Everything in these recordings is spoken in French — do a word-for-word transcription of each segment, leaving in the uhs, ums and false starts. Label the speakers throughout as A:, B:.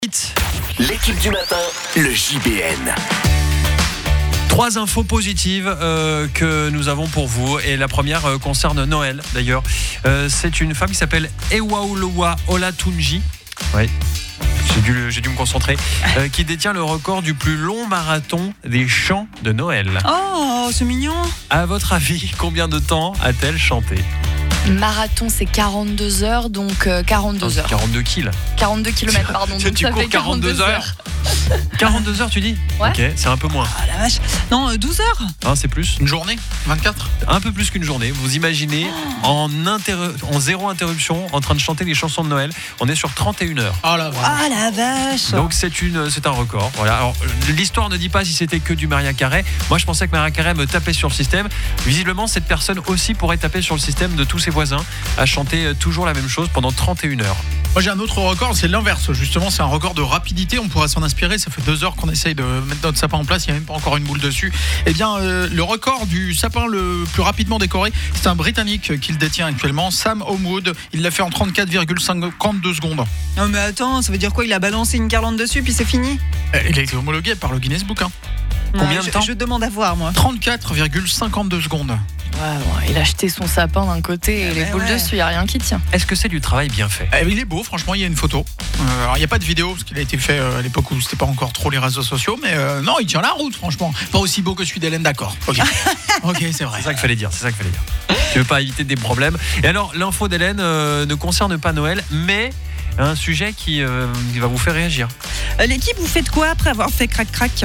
A: L'équipe du matin, le J B N.
B: Trois infos positives euh, que nous avons pour vous. Et la première euh, concerne Noël, d'ailleurs. Euh, c'est une femme qui s'appelle Ewaolowa Olatunji. Oui. J'ai dû, j'ai dû me concentrer. Euh, qui détient le record du plus long marathon des chants de Noël.
C: Oh, c'est mignon.
B: À votre avis, combien de temps a-t-elle chanté ?
D: Marathon, c'est quarante-deux heures, donc euh, quarante-deux heures.
B: quarante-deux kilomètres.
D: quarante-deux kilomètres, pardon.
B: Tu,
D: donc
B: tu
D: ça
B: cours
D: fait
B: quarante-deux heures. quarante-deux heures, tu dis ?
D: Ouais.
B: Ok, c'est un peu moins.
C: Oh la vache. Non, euh, douze heures.
B: Hein, c'est plus.
E: Une journée vingt-quatre.
B: Un peu plus qu'une journée. Vous imaginez, en, interru- en zéro interruption, en train de chanter les chansons de Noël. On est sur trente et une heures.
E: Oh la vache.
C: Ah la vache.
B: Donc c'est, une, c'est un record. Voilà. Alors, l'histoire ne dit pas si c'était que du Maria Carey. Moi, je pensais que Maria Carey me tapait sur le système. Visiblement, cette personne aussi pourrait taper sur le système de tous ses voisins, à chanter toujours la même chose pendant trente et une heures.
E: Moi j'ai un autre record, c'est l'inverse. Justement, c'est un record de rapidité. On pourrait s'en inspirer. Ça fait deux heures qu'on essaye de mettre notre sapin en place. Il n'y a même pas encore une boule dessus. Eh bien, euh, le record du sapin le plus rapidement décoré, c'est un Britannique qui le détient actuellement, Sam Homewood. Il l'a fait en trente-quatre virgule cinquante-deux secondes.
C: Non mais attends, ça veut dire quoi? Il a balancé une guirlande dessus puis c'est fini?
E: Euh, Il a été homologué par le Guinness Book. Hein.
B: Combien
C: Ouais,
B: de temps
C: je, je demande à voir moi.
E: trente-quatre virgule cinquante-deux secondes.
D: Ouais, ouais, il a jeté son sapin d'un côté et
C: Ah
D: les
C: bah
D: boules
C: ouais.
D: dessus, il n'y a rien qui tient.
B: Est-ce que c'est du travail bien fait ?
E: Eh, il est beau, franchement, il y a une photo. Euh, alors, il n'y a pas de vidéo, parce qu'il a été fait euh, à l'époque où c'était pas encore trop les réseaux sociaux, mais euh, non, il tient la route, franchement. Pas aussi beau que celui d'Hélène, d'accord. Ok, ok, c'est vrai.
B: C'est ça qu'il fallait dire, c'est ça qu'il fallait dire. Tu veux pas éviter des problèmes. Et alors, l'info d'Hélène euh, ne concerne pas Noël, mais un sujet qui, euh, qui va vous faire réagir.
C: Euh, L'équipe, vous faites quoi après avoir fait crac-crac?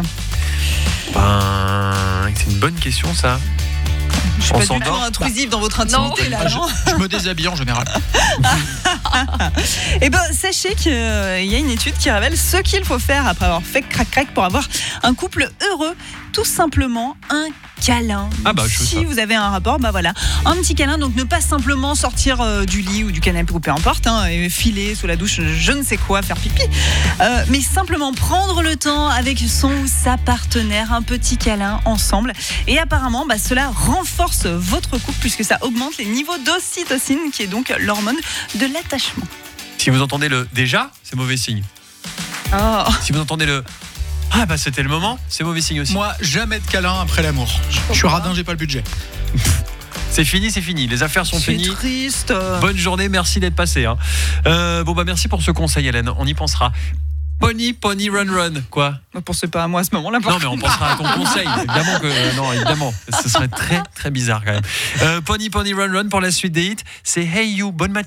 B: Ben, c'est une bonne question, ça.
C: Je suis
B: On
C: pas du tout
B: s'endort
C: intrusive dans votre intimité là,
E: Ah, je,
C: non?
E: je me déshabille en général.
C: Eh ben, sachez qu'il y a une étude qui révèle ce qu'il faut faire après avoir fait crac-crac pour avoir un couple heureux. Tout simplement un câlin.
B: Ah bah, je veux
C: si
B: ça.
C: vous avez un rapport, bah voilà, un petit câlin. Donc ne pas simplement sortir euh, du lit ou du canapé ou peu importe, hein, et filer sous la douche, je ne sais quoi, faire pipi, euh, mais simplement prendre le temps avec son ou sa partenaire, un petit câlin ensemble. Et apparemment, bah, cela renforce votre couple puisque ça augmente les niveaux d'ocytocine, qui est donc l'hormone de l'attachement.
B: Si vous entendez le déjà, c'est mauvais signe.
C: Oh.
B: Si vous entendez le ah bah c'était le moment, c'est mauvais signe aussi.
E: Moi, jamais de câlin après l'amour. Je, je suis radin, j'ai pas le budget.
B: C'est fini, c'est fini. Les affaires sont
C: C'est
B: finies.
C: triste.
B: Bonne journée, merci d'être passé. Hein. Euh, bon bah merci pour ce conseil, Hélène. On y pensera. Pony, pony, run, run. Quoi ?
C: Ne pensez pas à moi à ce moment-là. par
B: Non mais on
C: contre.
B: pensera à ton conseil. Évidemment que euh, non, évidemment. Ce serait très très bizarre quand même. Euh, pony, pony, run, run pour la suite des hits. C'est Hey You. Bonne matinée.